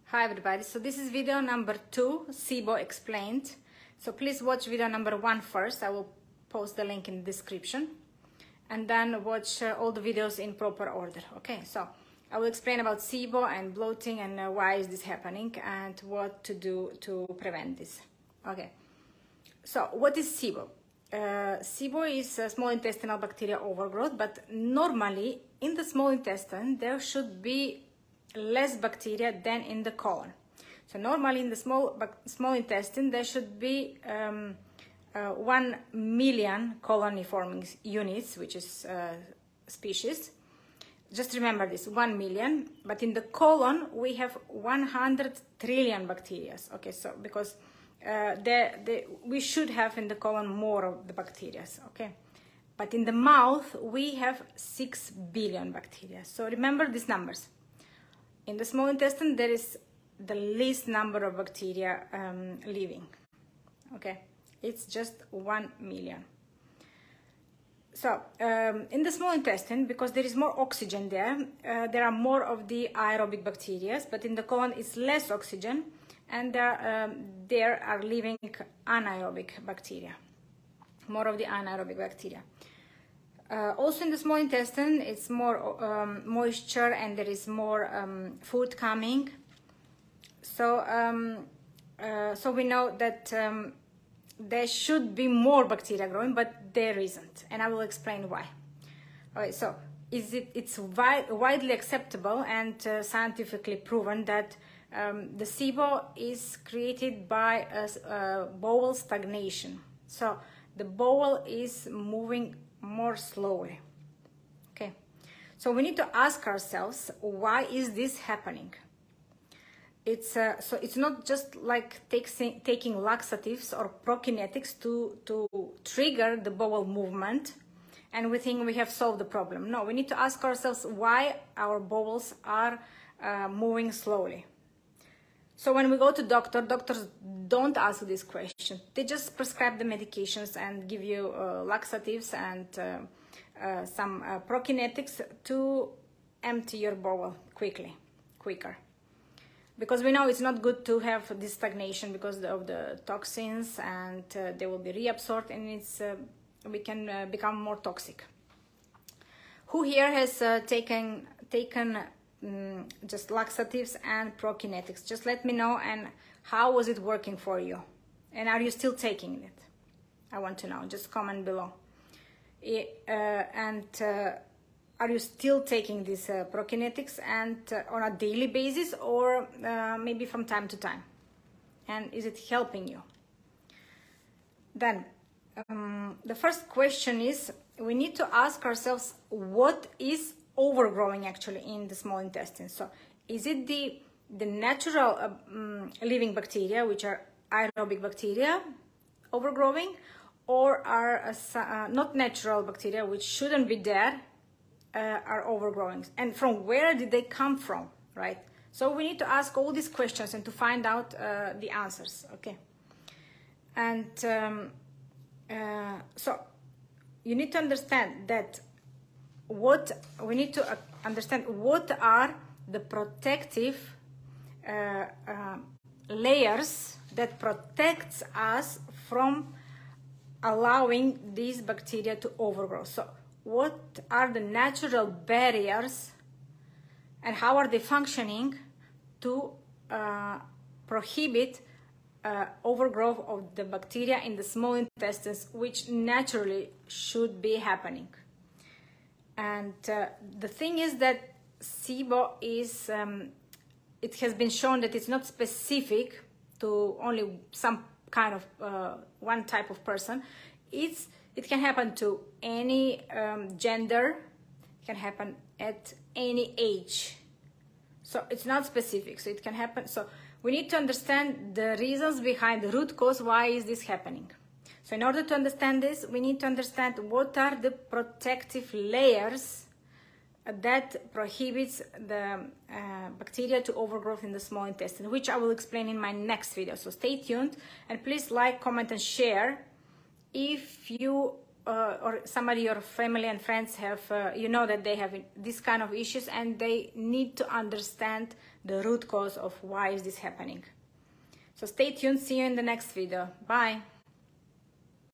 Hi everybody, so this is video number 2, SIBO explained. So please watch video number 1 first. I will post the link in the description, and then watch all the videos in proper order. Okay, so I will explain about SIBO and bloating and why is this happening and what to do to prevent this. Okay, so what is SIBO? SIBO is small intestinal bacteria overgrowth, but normally in the small intestine there should be less bacteria than in the colon. So normally in the small intestine there should be 1 million colony forming units, which is species. Just remember this, 1 million, but in the colon we have 100 trillion bacteria. Okay, so because we should have in the colon more of the bacteria, okay? But in the mouth we have 6 billion bacteria. So remember these numbers. In the small intestine, there is the least number of bacteria living. Okay, it's just 1 million. So in the small intestine, because there is more oxygen there, there are more of the aerobic bacteria, but in the colon it's less oxygen, and there are living anaerobic bacteria, more of the anaerobic bacteria. Also in the small intestine, it's more moisture and there is more food coming. So, so we know that there should be more bacteria growing, but there isn't, and I will explain why. Okay, so it's widely acceptable and scientifically proven that the SIBO is created by a bowel stagnation. So the bowel is moving more slowly. Okay, so we need to ask ourselves, why is this happening? It's so it's not just like taking laxatives or prokinetics to trigger the bowel movement and we think we have solved the problem. No, we need to ask ourselves why our bowels are moving slowly. So when we go to doctors don't ask this question. They just prescribe the medications and give you laxatives and some prokinetics to empty your bowel quicker. Because we know it's not good to have this stagnation because of the toxins, and they will be reabsorbed, and we can become more toxic. Who here has taken just laxatives and prokinetics? Just let me know, and how was it working for you, and are you still taking it? I want to know. Just comment below. Are you still taking these prokinetics and on a daily basis, or maybe from time to time, and is it helping you? Then the first question is, we need to ask ourselves, what is overgrowing actually in the small intestine? So is it the natural living bacteria, which are aerobic bacteria, overgrowing, or are not natural bacteria, which shouldn't be there, are overgrowing? And from where did they come from, right? So we need to ask all these questions and to find out the answers. Okay, and so you need to understand that what are the protective layers that protects us from allowing these bacteria to overgrow. So what are the natural barriers and how are they functioning to prohibit overgrowth of the bacteria in the small intestines, which naturally should be happening? And the thing is that SIBO is, it has been shown that it's not specific to only some kind of one type of person. It can happen to any gender, it can happen at any age. So it's not specific, so it can happen. So we need to understand the reasons behind the root cause, why is this happening. So in order to understand this, we need to understand what are the protective layers that prohibits the bacteria to overgrowth in the small intestine, which I will explain in my next video. So stay tuned, and please like, comment and share if you or somebody, your family and friends have, you know that they have this kind of issues and they need to understand the root cause of why is this happening. So stay tuned, see you in the next video. Bye.